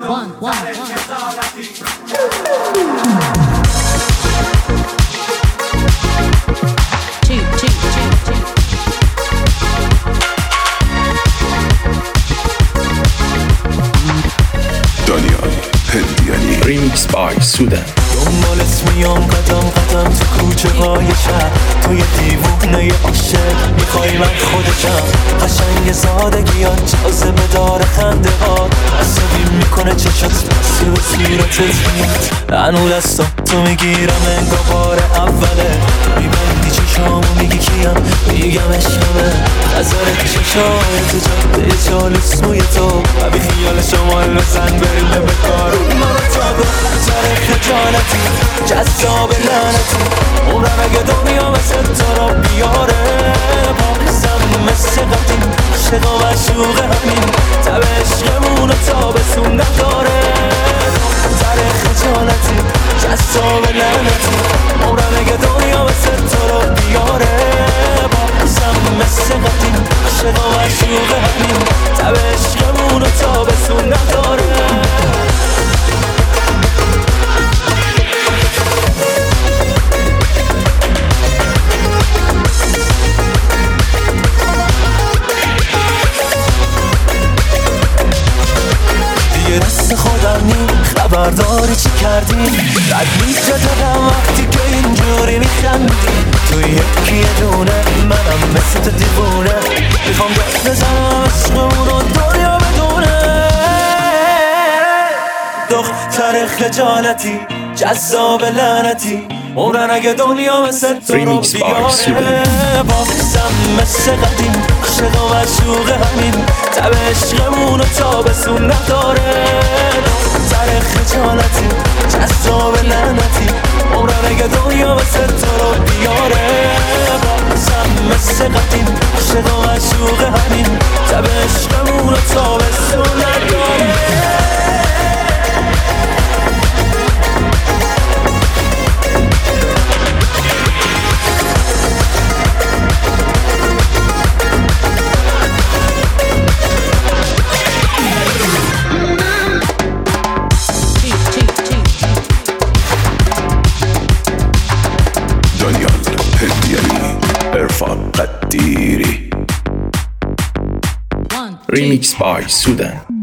دانیال هندیانی ریمیکس بای سودن. دنبالت میام قدم قدم تو کوچه های شهر، توی دیوونه عاشق میخوای من خودشم. قشنگ سادگیات جاذبه داره خنده هات، عصبی میکنه چشات مسیب صورتت میاد. هنو دستا تو میگیرم انگار بار اوله، میبندی چشامو میگی کیم، میگم عشقمه. نظرت چشای تو جاده جالس موی تو و بی خیال شمال بزن بریم به کار. من تا گفتر خجالتی جذاب لعنتی، عمرم اگه دنیا مثل تو را بیاره. پاکزم مثل قدیم عاشق و مشوق همین، تب عشقمون و تابستون نداره. دختر خجالتی جذاب لعنتی، عمرم اگه دنیا مثل تو را بیاره. پاکزم مثل قدیم عاشق و مشوق همین، تب عشقمون و تابستون نداره. دست خودم نی خبرداری چی کردی، رد میشه دادم وقتی که اینجوری میخندی. تو یکی یه دونه منم مثل تو دیوونه، میخوام گفت بزنم عشقمون رو دنیا بدونه. دختر خجالتی جذاب لعنتی، عمرن اگه دنیا مثل تو رو بیاره. باقیزم مثل قدیم عاشق و مشوق همین، تب عشقمون و تابستون نداره. دختر خجالتی جذاب لعنتی، عمرن اگه دنیا مثل تو رو بیاره. باقیزم مثل قدیم عاشق و مشوق همین، تب عشقمون و تابستون نداره. دانیال هندیانی عرفان قدیری ریمیکس بای سودن.